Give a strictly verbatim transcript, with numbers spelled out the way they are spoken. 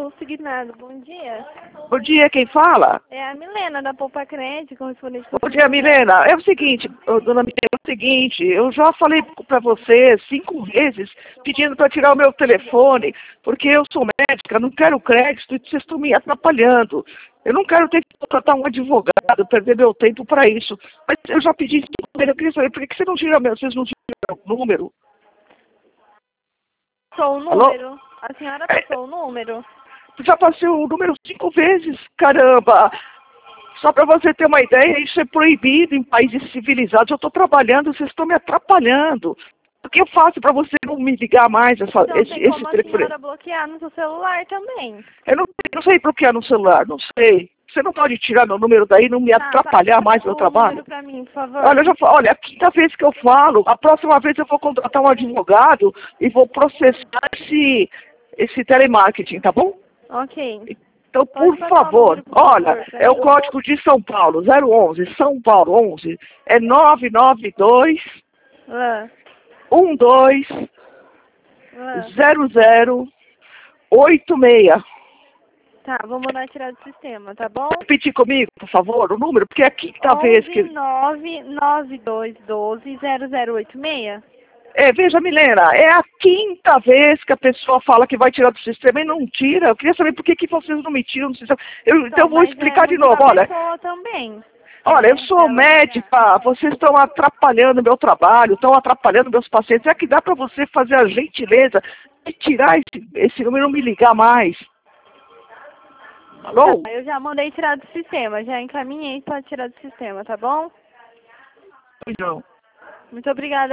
Consignado, bom dia. Bom dia, quem fala? É a Milena, da Poupa Crédito, correspondente... Bom dia, Milena. É o seguinte, ô, dona Milena, é o seguinte, eu já falei para você cinco vezes pedindo para tirar o meu telefone, porque eu sou médica, não quero crédito e vocês estão me atrapalhando. Eu não quero ter que contratar um advogado, perder meu tempo para isso. Mas eu já pedi cinco vezes, eu queria saber, por que você não tira meu, vocês não tiram o número? Passou o número? A senhora passou o número? Já passei o número cinco vezes, caramba! Só para você ter uma ideia, isso é proibido em países civilizados. Eu estou trabalhando, vocês estão me atrapalhando. O que eu faço para você não me ligar mais essa, Então esse, tem esse como a telefone? senhora bloquear no seu celular também. Eu não, não sei bloquear no celular, não sei. Você não pode tirar meu número daí e não me Tá, atrapalhar passa mais no o trabalho? número pra mim, por favor. Olha, eu já, fa- olha, a quinta vez que eu falo, a próxima vez eu vou contratar um advogado e vou processar esse, esse telemarketing, tá bom? Ok. Então, Pode por passar o favor, número, por olha, favor, pra é o mim. código de São Paulo, zero onze, São Paulo onze, é nove nove dois, Lã, um dois, lã. zero zero, oito seis. Tá, vou mandar tirar do sistema, tá bom? Repetir comigo, por favor, o número, porque é a quinta vez onze que... nove nove dois doze zero zero oito seis. É, veja, Milena, é a quinta vez que a pessoa fala que vai tirar do sistema e não tira. Eu queria saber por que, que vocês não me tiram do sistema. Eu, então, eu vou Mas explicar é de muito novo, da olha. pessoa também. Olha, eu Né? sou Ela tirar. médica, vocês estão atrapalhando meu trabalho, estão atrapalhando meus pacientes. É que dá para você fazer a gentileza de tirar esse, esse número e não me ligar mais. Alô? Tá, eu já mandei tirar do sistema, já encaminhei para tirar do sistema, tá bom? Pois não. Muito obrigada.